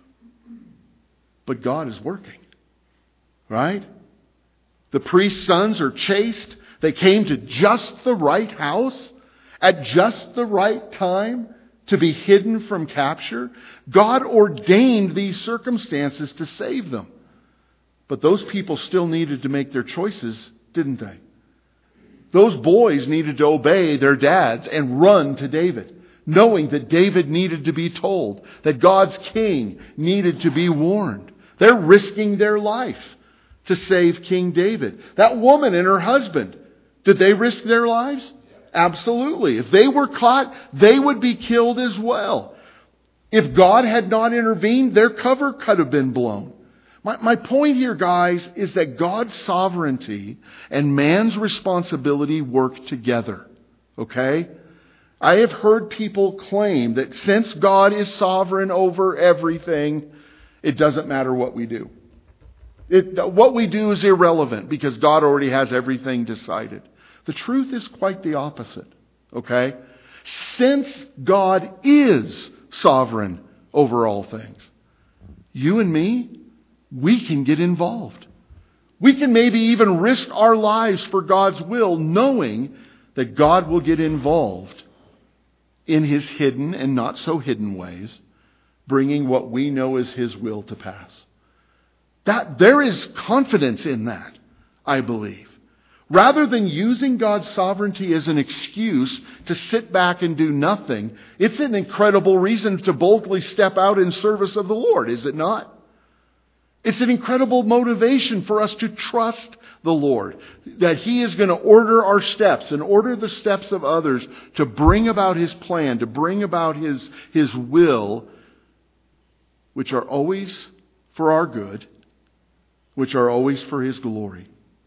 But God is working. Right? The priest's sons are chased. They came to just the right house at just the right time to be hidden from capture. God ordained these circumstances to save them. But those people still needed to make their choices, didn't they? Those boys needed to obey their dads and run to David, knowing that David needed to be told, that God's king needed to be warned. They're risking their life to save King David. That woman and her husband, did they risk their lives? Absolutely. If they were caught, they would be killed as well. If God had not intervened, their cover could have been blown. My, my point here, guys, is that God's sovereignty and man's responsibility work together. Okay? I have heard people claim that since God is sovereign over everything, it doesn't matter what we do. It, what we do is irrelevant because God already has everything decided. The truth is quite the opposite, okay? Since God is sovereign over all things, you and me, we can get involved. We can maybe even risk our lives for God's will, knowing that God will get involved in His hidden and not so hidden ways, bringing what we know is His will to pass. That there is confidence in that, I believe. Rather than using God's sovereignty as an excuse to sit back and do nothing, it's an incredible reason to boldly step out in service of the Lord, is it not? It's an incredible motivation for us to trust the Lord, that He is going to order our steps and order the steps of others to bring about His plan, to bring about His, His will, which are always for our good, which are always for His glory.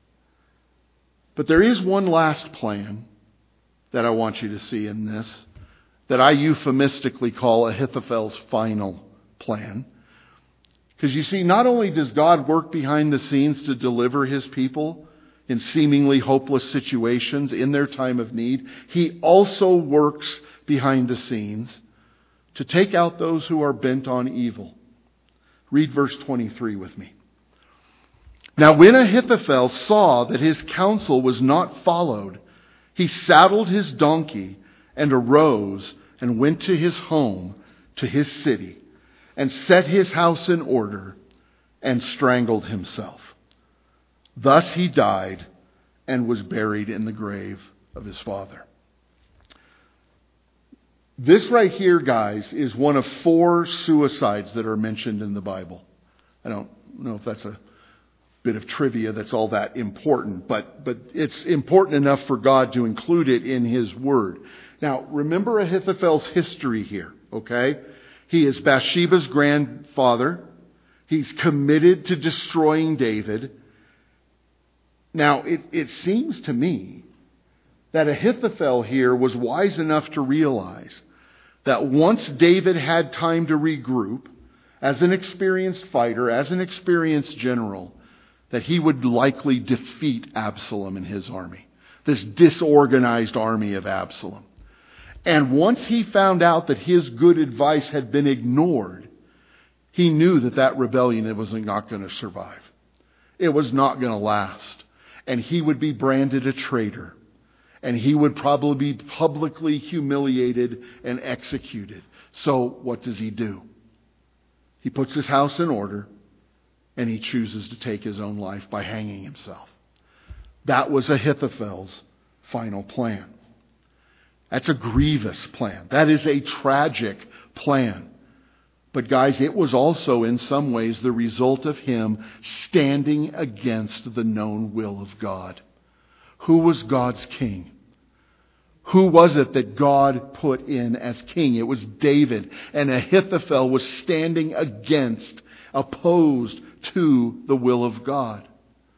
But there is one last plan that I want you to see in this, that I euphemistically call Ahithophel's final plan. Because you see, not only does God work behind the scenes to deliver His people in seemingly hopeless situations in their time of need, He also works behind the scenes to take out those who are bent on evil. Read verse twenty-three with me. Now when Ahithophel saw that his counsel was not followed, he saddled his donkey and arose and went to his home, to his city, and set his house in order and strangled himself. Thus he died and was buried in the grave of his father. This right here, guys, is one of four suicides that are mentioned in the Bible. I don't know if that's a bit of trivia that's all that important, but, but it's important enough for God to include it in His Word. Now, remember Ahithophel's history here, okay? He is Bathsheba's grandfather. He's committed to destroying David. Now, it, it seems to me that Ahithophel here was wise enough to realize that once David had time to regroup, as an experienced fighter, as an experienced general, that he would likely defeat Absalom and his army, this disorganized army of Absalom. And once he found out that his good advice had been ignored, he knew that that rebellion was not going to survive. It was not going to last. And he would be branded a traitor. And he would probably be publicly humiliated and executed. So what does he do? He puts his house in order and he chooses to take his own life by hanging himself. That was Ahithophel's final plan. That's a grievous plan. That is a tragic plan. But guys, it was also in some ways the result of him standing against the known will of God. Who was God's king? Who was it that God put in as king? It was David. And Ahithophel was standing against, opposed to the will of God.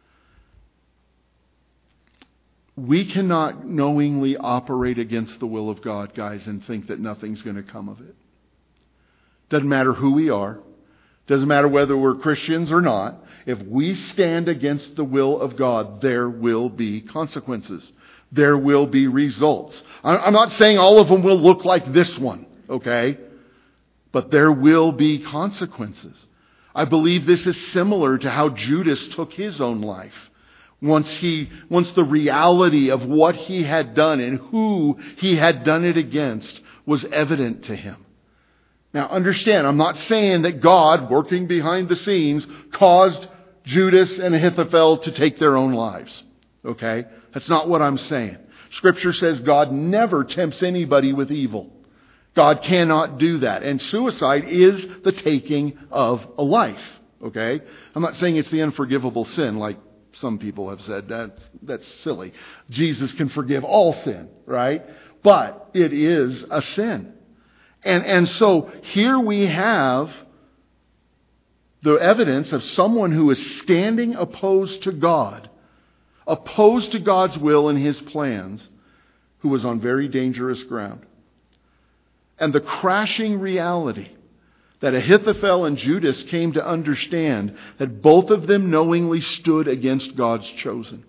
We cannot knowingly operate against the will of God, guys, and think that nothing's going to come of it. Doesn't matter who we are. Doesn't matter whether we're Christians or not. If we stand against the will of God, there will be consequences. There will be results. I'm not saying all of them will look like this one, okay? But there will be consequences. I believe this is similar to how Judas took his own life. Once he, once the reality of what he had done and who he had done it against was evident to him. Now understand, I'm not saying that God, working behind the scenes, caused Judas and Ahithophel to take their own lives. Okay? That's not what I'm saying. Scripture says God never tempts anybody with evil. God cannot do that. And suicide is the taking of a life. Okay? I'm not saying it's the unforgivable sin like some people have said. That, that's silly. Jesus can forgive all sin, right? But it is a sin. And, and so here we have the evidence of someone who is standing opposed to God, opposed to God's will and His plans, who was on very dangerous ground. And the crashing reality that Ahithophel and Judas came to understand that both of them knowingly stood against God's chosen.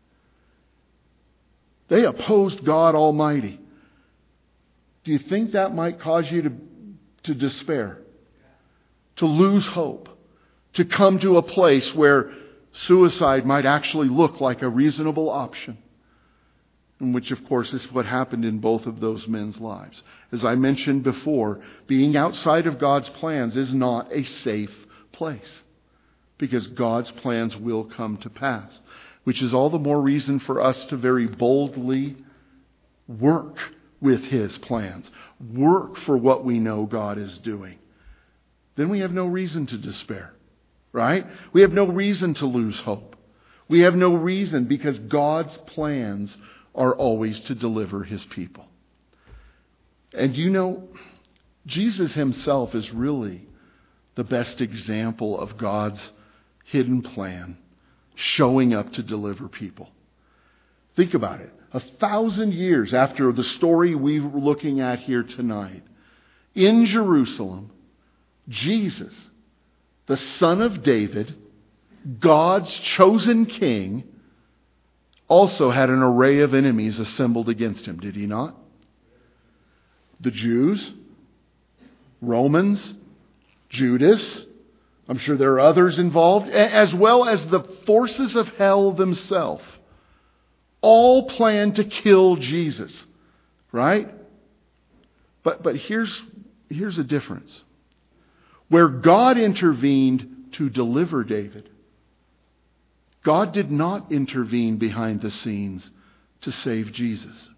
They opposed God Almighty. Do you think that might cause you to, to despair? To lose hope? To come to a place where suicide might actually look like a reasonable option? And which, of course, is what happened in both of those men's lives. As I mentioned before, being outside of God's plans is not a safe place. Because God's plans will come to pass. Which is all the more reason for us to very boldly work with His plans. Work for what we know God is doing. Then we have no reason to despair. Right? We have no reason to lose hope. We have no reason because God's plans are always to deliver His people. And you know, Jesus Himself is really the best example of God's hidden plan showing up to deliver people. Think about it. A thousand years after the story we're looking at here tonight, in Jerusalem, Jesus, the Son of David, God's chosen king, also had an array of enemies assembled against Him, did He not? The Jews, Romans, Judas, I'm sure there are others involved, as well as the forces of hell themselves, all plan to kill Jesus, right? But but here's here's a difference. Where God intervened to deliver David, God did not intervene behind the scenes to save Jesus.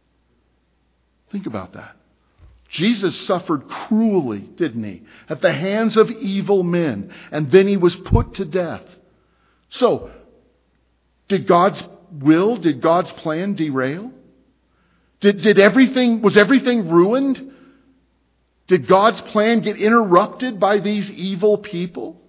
Think about that. Jesus suffered cruelly, didn't he? At the hands of evil men. And then he was put to death. So, did God's will, did God's plan derail? Did, did everything, was everything ruined? Did God's plan get interrupted by these evil people?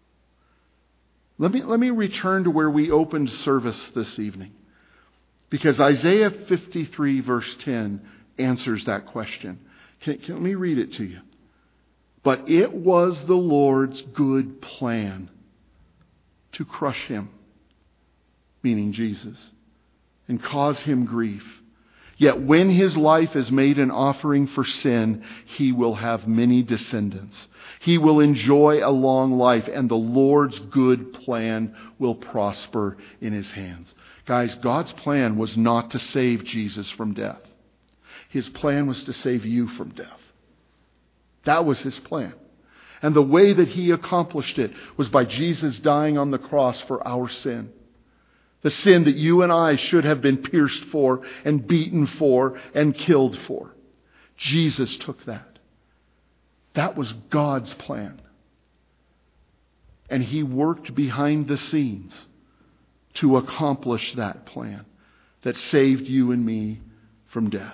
Let me, let me return to where we opened service this evening. Because Isaiah fifty-three verse ten answers that question. Can, can, let me read it to you. But it was the Lord's good plan to crush him, meaning Jesus, and cause him grief. Yet when his life is made an offering for sin, he will have many descendants. He will enjoy a long life, and the Lord's good plan will prosper in his hands. Guys, God's plan was not to save Jesus from death. His plan was to save you from death. That was his plan. And the way that he accomplished it was by Jesus dying on the cross for our sin. The sin that you and I should have been pierced for and beaten for and killed for. Jesus took that. That was God's plan. And he worked behind the scenes to accomplish that plan that saved you and me from death.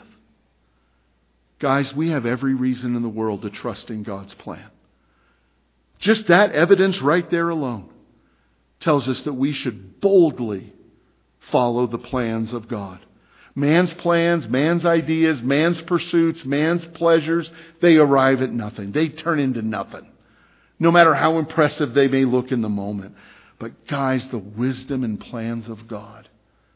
Guys, we have every reason in the world to trust in God's plan. Just that evidence right there alone tells us that we should boldly follow the plans of God. Man's plans, man's ideas, man's pursuits, man's pleasures, they arrive at nothing. They turn into nothing. No matter how impressive they may look in the moment. But guys, the wisdom and plans of God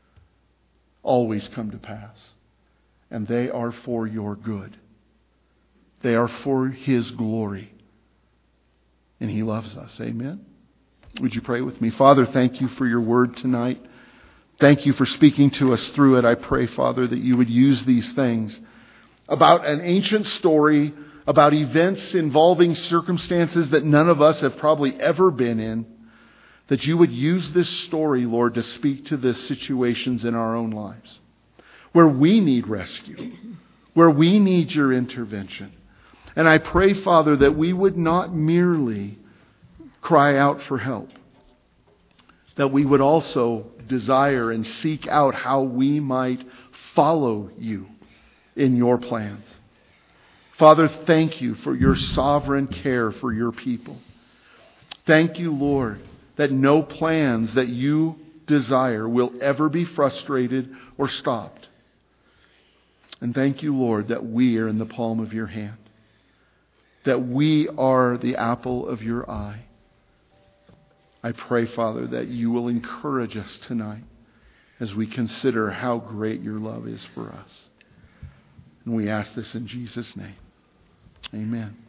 always come to pass. And they are for your good. They are for his glory. And he loves us. Amen? Would you pray with me? Father, thank you for your word tonight. Thank you for speaking to us through it. I pray, Father, that you would use these things about an ancient story, about events involving circumstances that none of us have probably ever been in, that you would use this story, Lord, to speak to the situations in our own lives where we need rescue, where we need your intervention. And I pray, Father, that we would not merely cry out for help, that we would also desire and seek out how we might follow you in your plans. Father, thank you for your sovereign care for your people. Thank you, Lord, that no plans that you desire will ever be frustrated or stopped. And thank you, Lord, that we are in the palm of your hand, that we are the apple of your eye. I pray, Father, that you will encourage us tonight as we consider how great your love is for us. And we ask this in Jesus' name. Amen.